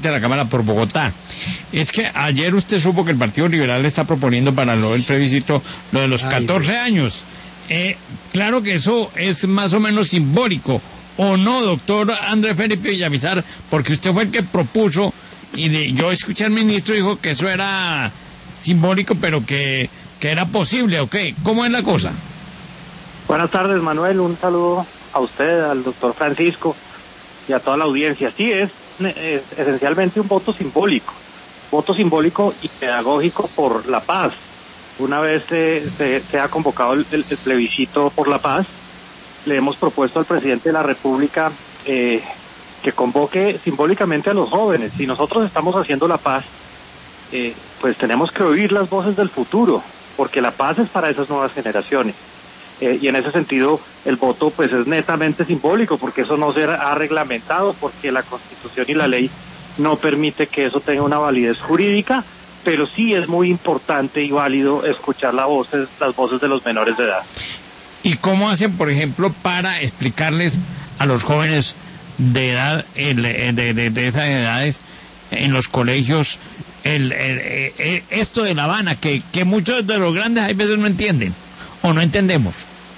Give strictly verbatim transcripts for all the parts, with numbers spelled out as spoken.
de la Cámara por Bogotá. Es que ayer usted supo que el Partido Liberal está proponiendo para lo del plebiscito lo de los catorce años. Eh, claro que eso es más o menos simbólico, ¿o no, doctor Andrés Felipe Villamizar? Porque usted fue el que propuso, y de, yo escuché al ministro dijo que eso era simbólico, pero que, que era posible, ¿ok? ¿Cómo es la cosa? Buenas tardes, Manuel, un saludo a usted, al doctor Francisco y a toda la audiencia. Sí, es, es esencialmente un voto simbólico, voto simbólico y pedagógico por la paz. Una vez se, se, se ha convocado el, el, el plebiscito por la paz, le hemos propuesto al presidente de la República eh, que convoque simbólicamente a los jóvenes. Si nosotros estamos haciendo la paz, eh, pues tenemos que oír las voces del futuro, porque la paz es para esas nuevas generaciones. Eh, y en ese sentido el voto pues es netamente simbólico, porque eso no se ha reglamentado, porque la Constitución y la ley no permite que eso tenga una validez jurídica, pero sí es muy importante y válido escuchar las voces, las voces de los menores de edad. ¿Y cómo hacen, por ejemplo, para explicarles a los jóvenes de edad, de, de, de esas edades, en los colegios, el, el, el, esto de La Habana, que, que muchos de los grandes hay veces no entienden, o no entendemos?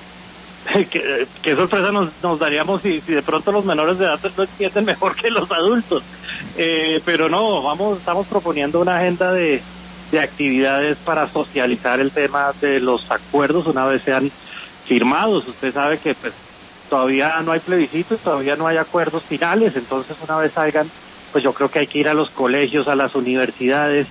¿Qué, qué sorpresa nos, nos daríamos si, si de pronto los menores de edad lo entienden mejor que los adultos. Eh, pero no, vamos, estamos proponiendo una agenda de, de actividades para socializar el tema de los acuerdos una vez sean firmados. Usted sabe que pues todavía no hay plebiscito, todavía no hay acuerdos finales, entonces una vez salgan, pues yo creo que hay que ir a los colegios, a las universidades,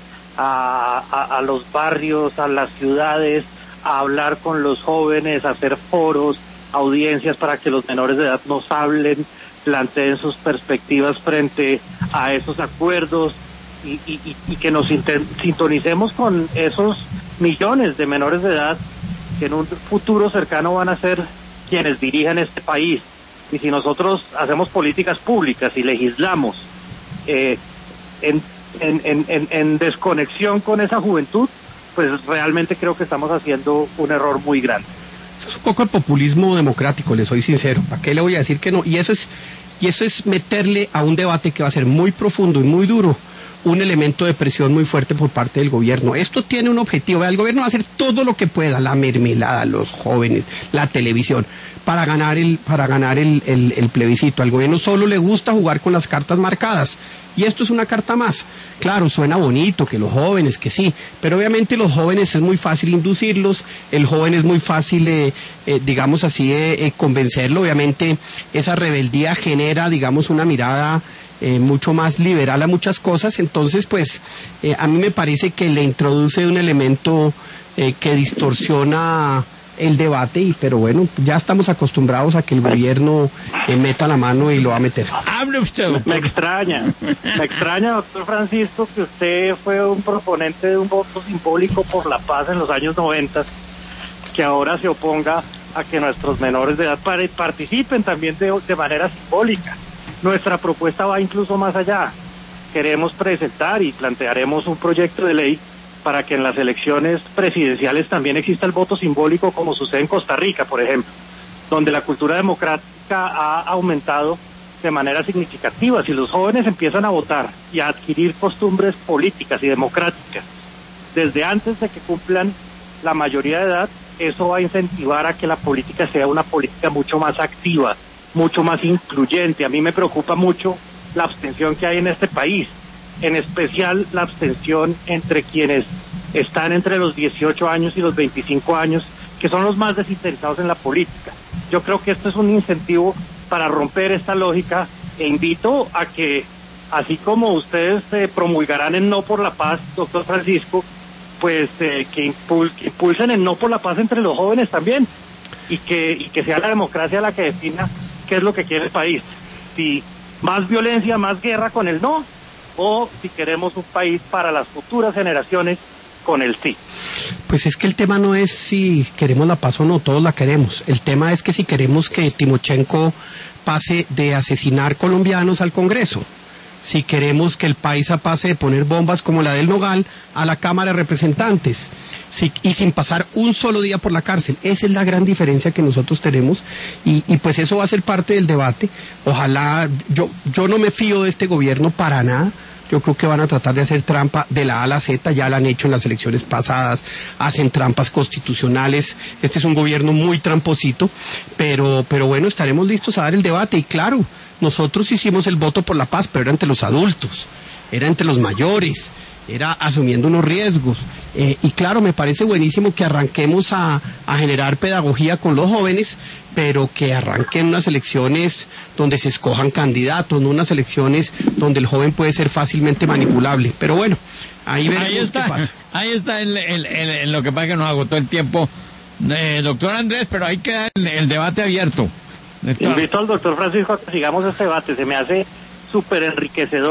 a, a, a los barrios, a las ciudades, a hablar con los jóvenes, a hacer foros, audiencias para que los menores de edad nos hablen, planteen sus perspectivas frente a esos acuerdos y, y, y que nos sintonicemos con esos millones de menores de edad que en un futuro cercano van a ser quienes dirijan este país. Y si nosotros hacemos políticas públicas y legislamos eh, en, en, en, en, en desconexión con esa juventud, pues realmente creo que estamos haciendo un error muy grande. Eso es un poco el populismo democrático, le soy sincero. ¿Para qué le voy a decir que no? Y eso es, y eso es meterle a un debate que va a ser muy profundo y muy duro un elemento de presión muy fuerte por parte del gobierno. Esto tiene un objetivo, el gobierno va a hacer todo lo que pueda, la mermelada, los jóvenes, la televisión, para ganar el, para ganar el, el, el plebiscito. Al gobierno solo le gusta jugar con las cartas marcadas, y esto es una carta más. Claro, suena bonito, que los jóvenes, que sí, pero obviamente los jóvenes es muy fácil inducirlos, el joven es muy fácil, eh, eh, digamos así, eh, eh, convencerlo. Obviamente esa rebeldía genera, digamos, una mirada Eh, mucho más liberal a muchas cosas. Entonces pues eh, a mí me parece que le introduce un elemento eh, que distorsiona el debate, y pero bueno, ya estamos acostumbrados a que el gobierno eh, meta la mano y lo va a meter. Hable usted, doctor. Me extraña, me extraña, doctor Francisco, que usted fue un proponente de un voto simbólico por la paz en los años noventa, que ahora se oponga a que nuestros menores de edad participen también de, de manera simbólica. Nuestra propuesta va incluso más allá. Queremos presentar y plantearemos un proyecto de ley para que en las elecciones presidenciales también exista el voto simbólico, como sucede en Costa Rica, por ejemplo, donde la cultura democrática ha aumentado de manera significativa. Si los jóvenes empiezan a votar y a adquirir costumbres políticas y democráticas desde antes de que cumplan la mayoría de edad, eso va a incentivar a que la política sea una política mucho más activa, mucho más incluyente. A mí me preocupa mucho la abstención que hay en este país, en especial la abstención entre quienes están entre los dieciocho años y los veinticinco años, que son los más desinteresados en la política. Yo creo que esto es un incentivo para romper esta lógica, e invito a que, así como ustedes eh, promulgarán el no por la paz, doctor Francisco, pues eh, que, impul que impulsen el no por la paz entre los jóvenes también, y que, y que sea la democracia la que defina qué es lo que quiere el país, si más violencia, más guerra con el no, o si queremos un país para las futuras generaciones con el sí. Pues es que el tema no es si queremos la paz o no, todos la queremos. El tema es que si queremos que Timochenko pase de asesinar colombianos al Congreso, si queremos que el país pase de poner bombas como la del Nogal a la Cámara de Representantes, si, y sin pasar un solo día por la cárcel. Esa es la gran diferencia que nosotros tenemos, y, y pues eso va a ser parte del debate. Ojalá, yo, yo no me fío de este gobierno para nada. yo creo que van a tratar de hacer trampa de la A a la Z, ya la han hecho en las elecciones pasadas, hacen trampas constitucionales, este es un gobierno muy tramposito, pero, pero bueno, estaremos listos a dar el debate, y claro, nosotros hicimos el voto por la paz, pero era entre los adultos, era entre los mayores, era asumiendo unos riesgos, eh, y claro, me parece buenísimo que arranquemos a, a generar pedagogía con los jóvenes, pero que arranquen unas elecciones donde se escojan candidatos, no unas elecciones donde el joven puede ser fácilmente manipulable, pero bueno, ahí veremos ahí está, qué pasa. Ahí está el, el, el, el, lo que pasa que nos agotó el tiempo, eh, doctor Andrés, pero ahí queda el, el debate abierto. Invito al doctor Francisco a que sigamos este debate, se me hace súper enriquecedor.